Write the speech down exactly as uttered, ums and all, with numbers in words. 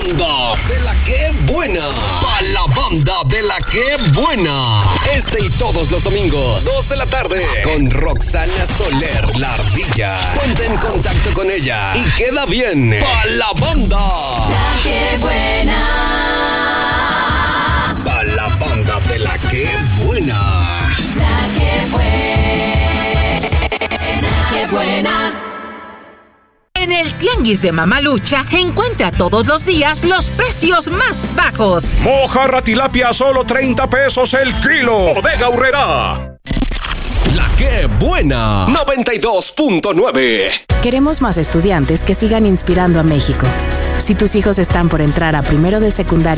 banda de la que buena. Pa' la banda de la que buena. Este y todos los domingos, dos de la tarde, con Roxana Soler, la ardilla. Ponte en contacto con ella y queda bien. Pa' la banda. La que buena. Pa' la banda de la que buena. La que buena. Qué buena. En el Tianguis de Mamalucha encuentra todos los días los precios más bajos. Mojarra tilapia a solo treinta pesos el kilo. Bodega Aurrerá. La que buena. noventa y dos punto nueve. Queremos más estudiantes que sigan inspirando a México. Si tus hijos están por entrar a primero de secundaria